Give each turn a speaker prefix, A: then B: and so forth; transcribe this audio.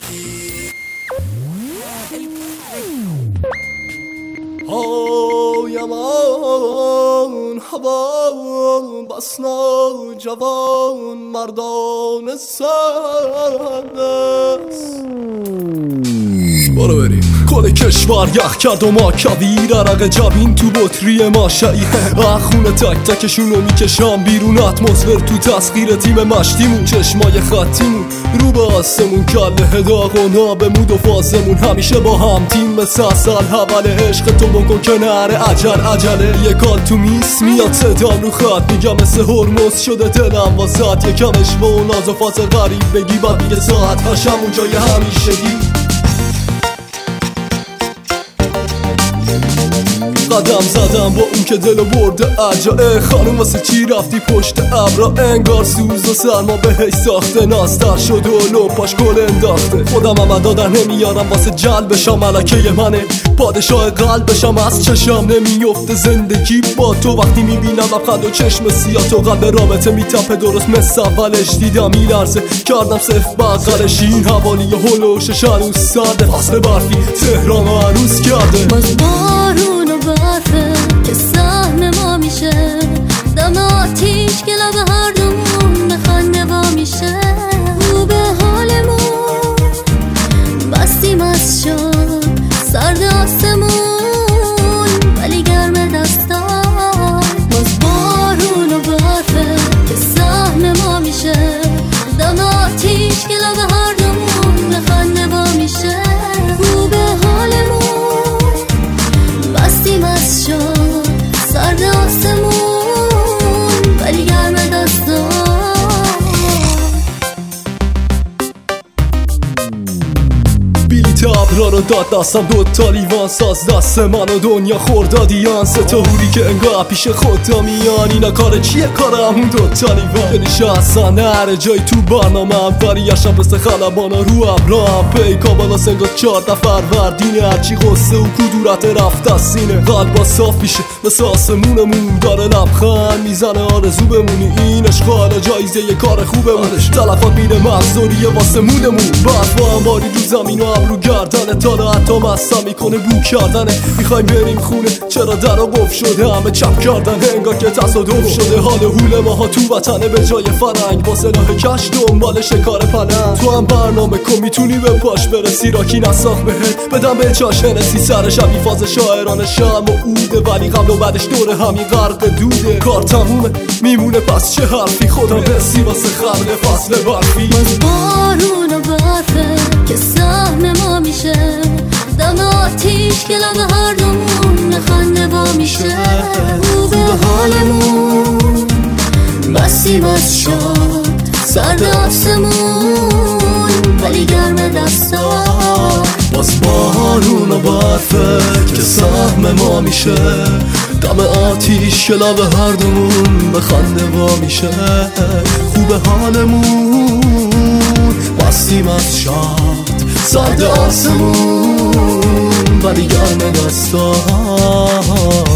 A: یمان هوا بسنا جوان مردان سرست. برو بریم. کل کشور یخ کرد و ما کویر عرق جبین تو بطری ما شعی خونه تک تکشونو میکشم بیرون اتمسفر تو تسخیر تیم مشتیمون چشمای خطیمون رو به آسمون کله هداغونا به مود و فازمون همیشه با هم تیم مثل اصل حول عشق تو بکن کناره عجله یه کال تو میس میاد صدام رو خط میگم مثل هرمز شده دلم واسط یکم اشوه و ناز و فاز غریب بگی بعد میگه ساعت هشم اون جای همیشگی قدم زدم با اون که دلو برده عجا خانم واسه چی رفتی پشت ابرا انگار سوز و سرما بهش ساخته ناستر شده و لپاش گل انداخته خودم هم دادن نمیارم واسه جلبشم ملکه منه پادشاه قلبشم از چشم نمیفته زندگی با تو وقتی میبینم لبخند و چشم سیاه تو قلب رابطه میتپه درست مثل اولش دیدم میلرزه کردم صف بغلش این حوالی هلوشش هنوز سرده فصل برفی تهران رو عروس کرده
B: باز بارون و برفه که سهم ما میشه دم آتیش که لب هر دومون به خنده وا میشه رو به حالمون بستیم از شد سرد آسمون ولی گرم دستان باز بارون و برفه که سهم ما میشه دم آتیش که لب هر دومون به خنده وا میشه رو به حالمون بستیم از شد سرد آسمون ولی گرم دستان
A: بلیت ابرا رو داد دستم دوتا لیوان ساز دست من و دنیا خوردادیان سه تا هوری که انگاه پیش خودتا میان اینا کار چیه کار همون دوتا لیوان دلیشه اصلا نره جایی تو برنامه هم فریشم مثل خلبانا رو ابرام پیکا بالا سنگا 14 فروردینه هرچی غصه و کدورت رفت از سینه قلبا صاف میشه مثل آسمونمون داره لبخند میزنه آرزو بمونی این عشق حالا جایزه یه کار خوبمون تلفات میره مغزوریه واسه مودمون برفا هم باری رو زمین و ابرو گردنه تا حتی مستم میکنه بو کردنه میخوایم بریم خونه چرا درا قفل شده همه چپ کردن انگار که تصادف شده حال هول ماها تو وطنه به جای فرنگ با سلاح کش دنبال شکار پلنگ تو هم برنامه کن میتونی به پاش برسی راکی نساخ بهت بدم به چاش هنسی سر شبی فاز شاعران شم و اوده ولی قبل و بعدش دور همین غرق دوده کار تمومه میمونه پس چه حرفی خدا رسی واسه خلق فصل برفی
B: باز بارون و برفه که سهم ما میشه دم آتیش که لب هر دومون به خنده وا میشه رو به حالمون بستیم از شد سرد آسمون ولی گرم دستان
A: باز بارون و برفه که سهم ما میشه دم آتیش که لب هر دومون به خنده وا میشه خوب حالمون بستیم از شاد سرد آسمون ولی گرم دستان